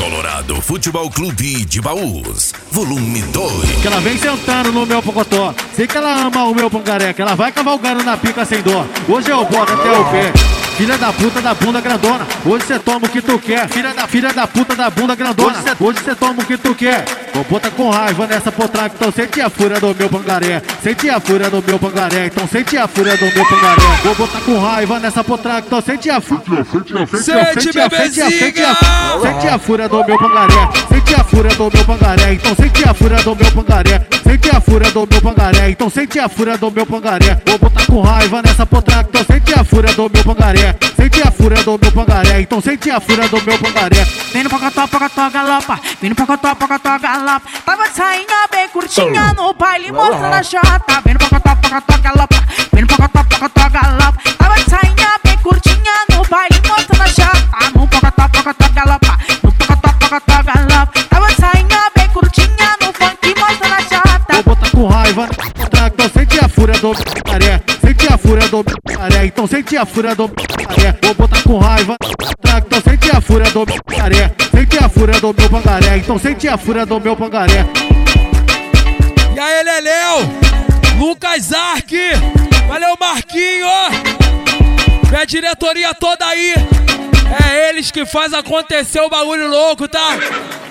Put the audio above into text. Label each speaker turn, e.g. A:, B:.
A: Colorado Futebol Clube de Baús, volume 2.
B: Que ela vem sentando no meu pocotó. Sei que ela ama o meu pancareca. Ela vai cavalgando na pica sem dó. Hoje eu boto até o pé. Filha da puta da bunda grandona, hoje cê toma o que tu quer. Filha da puta da bunda grandona, hoje cê toma o que tu quer. Vou botar com raiva nessa potraca, então sente a fúria do meu pangaré. Sente a fúria do meu pangaré, então sente a fúria do meu pangaré. Vou botar com raiva nessa potraca, então sente a fúria. Sente a fúria do meu pangaré. Sente a fúria do meu pangaré, então sente a fúria do meu pangaré. Sente a fúria do meu pangaré, então sente a fúria do meu pangaré. Vou botar com raiva nessa potraca, então sente a fúria do meu pangaré. Sente a fúria do meu pangaré, então sente a fúria do meu pangaré.
C: Vem no pocotó, galopa. Vem no pocotó, galopa. Tava de sainha bem curtinha no baile mostrando a chata. Vem no pocotó, galopa. Vem no pocotó, galopa. Tava de sainha bem curtinha no baile mostrando a chata. No pocotó, galopa. No pocotó, galopa. Tava de sainha bem curtinha no funk mostrando a chata.
B: Vou botar com raiva, então sente a fúria do meu pangaré. Sente a fúria do meu pangaré, então sente a fúria do meu pangaré. Vou botar com raiva, então sente a fúria do meu pangaré. Sente a fúria do meu pangaré, então sente a fúria do meu pangaré.
D: E aí, Leléo, Lucas Arque, valeu Marquinho, minha diretoria toda aí. É eles que faz acontecer o bagulho louco, tá?